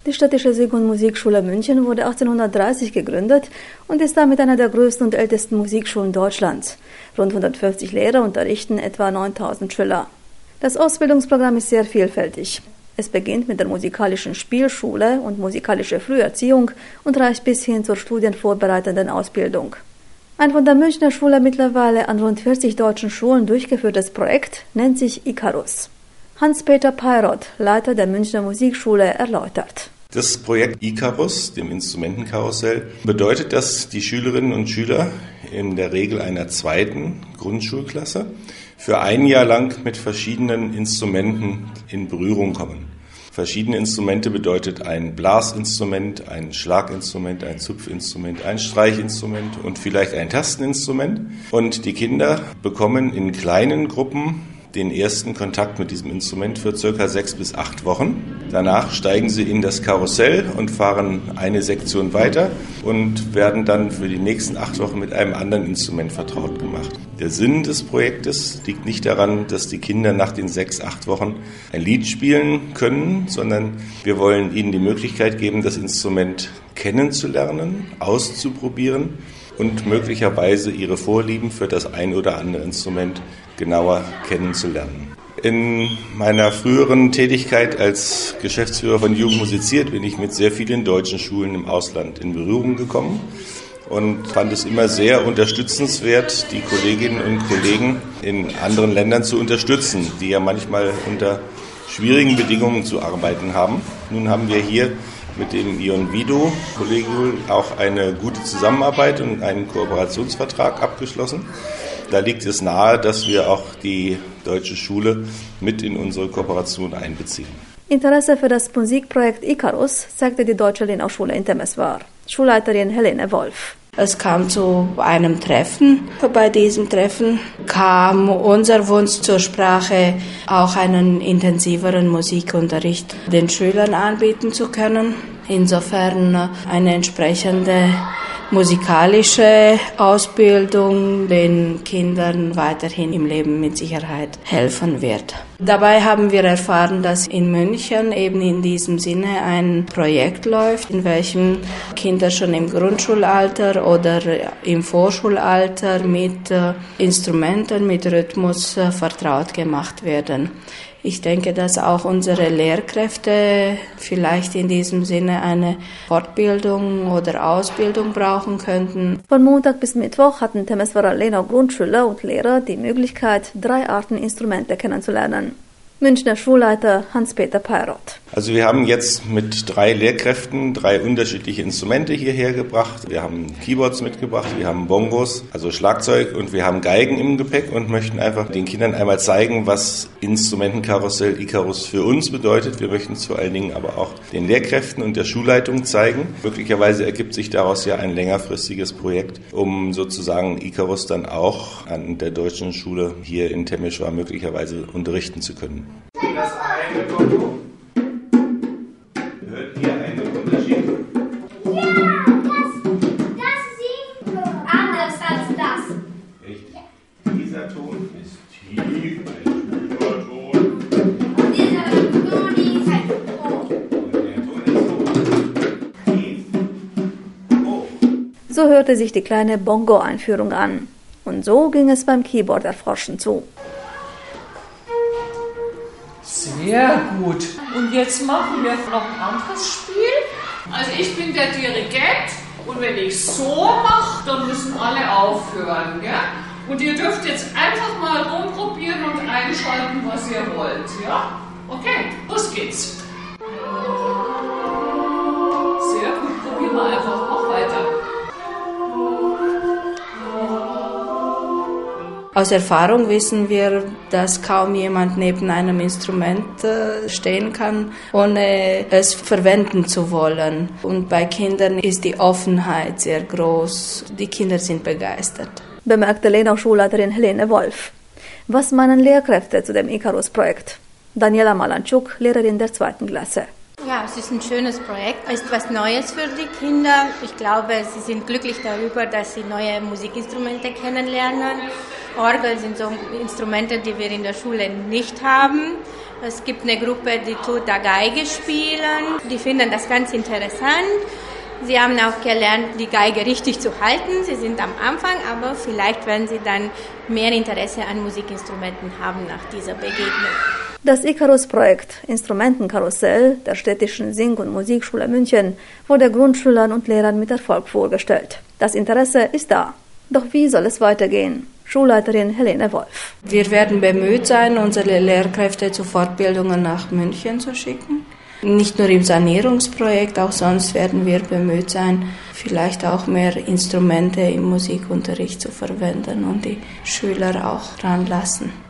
Die städtische Sing- und Musikschule München wurde 1830 gegründet und ist damit einer der größten und ältesten Musikschulen Deutschlands. Rund 150 Lehrer unterrichten etwa 9000 Schüler. Das Ausbildungsprogramm ist sehr vielfältig. Es beginnt mit der musikalischen Spielschule und musikalische Früherziehung und reicht bis hin zur studienvorbereitenden Ausbildung. Ein von der Münchner Schule mittlerweile an rund 40 deutschen Schulen durchgeführtes Projekt nennt sich Ikarus. Hans-Peter Peiroth, Leiter der Münchner Musikschule, erläutert. Das Projekt Ikarus, dem Instrumentenkarussell, bedeutet, dass die Schülerinnen und Schüler in der Regel einer zweiten Grundschulklasse für ein Jahr lang mit verschiedenen Instrumenten in Berührung kommen. Verschiedene Instrumente bedeutet ein Blasinstrument, ein Schlaginstrument, ein Zupfinstrument, ein Streichinstrument und vielleicht ein Tasteninstrument. Und die Kinder bekommen in kleinen Gruppen den ersten Kontakt mit diesem Instrument für ca. 6 bis 8 Wochen. Danach steigen sie in das Karussell und fahren eine Sektion weiter und werden dann für die nächsten 8 Wochen mit einem anderen Instrument vertraut gemacht. Der Sinn des Projektes liegt nicht daran, dass die Kinder nach den 6, 8 Wochen ein Lied spielen können, sondern wir wollen ihnen die Möglichkeit geben, das Instrument kennenzulernen, auszuprobieren und möglicherweise ihre Vorlieben für das ein oder andere Instrument genauer kennenzulernen. In meiner früheren Tätigkeit als Geschäftsführer von Jugend musiziert bin ich mit sehr vielen deutschen Schulen im Ausland in Berührung gekommen und fand es immer sehr unterstützenswert, die Kolleginnen und Kollegen in anderen Ländern zu unterstützen, die ja manchmal unter schwierigen Bedingungen zu arbeiten haben. Nun haben wir hier mit dem Ion Vido Kollegium auch eine gute Zusammenarbeit und einen Kooperationsvertrag abgeschlossen. Da liegt es nahe, dass wir auch die deutsche Schule mit in unsere Kooperation einbeziehen. Interesse für das Musikprojekt Ikarus zeigte die Deutsche Lenauschule in Temeswar. Schulleiterin Helene Wolf. Es kam zu einem Treffen. Bei diesem Treffen kam unser Wunsch zur Sprache, auch einen intensiveren Musikunterricht den Schülern anbieten zu können. Insofern eine entsprechende musikalische Ausbildung den Kindern weiterhin im Leben mit Sicherheit helfen wird. Dabei haben wir erfahren, dass in München eben in diesem Sinne ein Projekt läuft, in welchem Kinder schon im Grundschulalter oder im Vorschulalter mit Instrumenten, mit Rhythmus vertraut gemacht werden. Ich denke, dass auch unsere Lehrkräfte vielleicht in diesem Sinne eine Fortbildung oder Ausbildung brauchen könnten. Von Montag bis Mittwoch hatten Temeswarer Lenau Grundschüler und Lehrer die Möglichkeit, 3 Arten Instrumente kennenzulernen. Münchner Schulleiter Hans-Peter Peiroth. Also wir haben jetzt mit 3 Lehrkräften 3 unterschiedliche Instrumente hierher gebracht. Wir haben Keyboards mitgebracht, wir haben Bongos, also Schlagzeug und wir haben Geigen im Gepäck und möchten einfach den Kindern einmal zeigen, was Instrumentenkarussell Ikarus für uns bedeutet. Wir möchten es vor allen Dingen aber auch den Lehrkräften und der Schulleitung zeigen. Möglicherweise ergibt sich daraus ja ein längerfristiges Projekt, um sozusagen Ikarus dann auch an der deutschen Schule hier in Temeswar möglicherweise unterrichten zu können. Das eine Bongo. Hört ihr einen Unterschied? Ja, das singt anders als das. Richtig. Dieser Ton ist tief, ein schwuler Ton. Und dieser Ton ist halt hoch. Und der Ton ist hoch. Tief, hoch. So hörte sich die kleine Bongo-Einführung an. Und so ging es beim Keyboard-Erforschen zu. Sehr gut. Und jetzt machen wir noch ein anderes Spiel. Also ich bin der Dirigent und wenn ich so mache, dann müssen alle aufhören. Ja? Und ihr dürft jetzt einfach mal rumprobieren und einschalten, was ihr wollt. Ja? Okay, los geht's. Sehr gut, probieren wir einfach noch weiter. Aus Erfahrung wissen wir, dass kaum jemand neben einem Instrument stehen kann, ohne es verwenden zu wollen. Und bei Kindern ist die Offenheit sehr groß. Die Kinder sind begeistert. Bemerkte Lenau-Schulleiterin Helene Wolf. Was meinen Lehrkräfte zu dem Ikarus-Projekt? Daniela Malanczuk, Lehrerin der 2. Klasse. Ja, es ist ein schönes Projekt. Es ist was Neues für die Kinder. Ich glaube, sie sind glücklich darüber, dass sie neue Musikinstrumente kennenlernen. Orgeln sind so Instrumente, die wir in der Schule nicht haben. Es gibt eine Gruppe, die tut da Geige spielen. Die finden das ganz interessant. Sie haben auch gelernt, die Geige richtig zu halten. Sie sind am Anfang, aber vielleicht werden sie dann mehr Interesse an Musikinstrumenten haben nach dieser Begegnung. Das Icarus-Projekt Instrumentenkarussell der städtischen Sing- und Musikschule München wurde Grundschülern und Lehrern mit Erfolg vorgestellt. Das Interesse ist da. Doch wie soll es weitergehen? Schulleiterin Helene Wolf. Wir werden bemüht sein, unsere Lehrkräfte zu Fortbildungen nach München zu schicken. Nicht nur im Sanierungsprojekt, auch sonst werden wir bemüht sein, vielleicht auch mehr Instrumente im Musikunterricht zu verwenden und die Schüler auch ranlassen.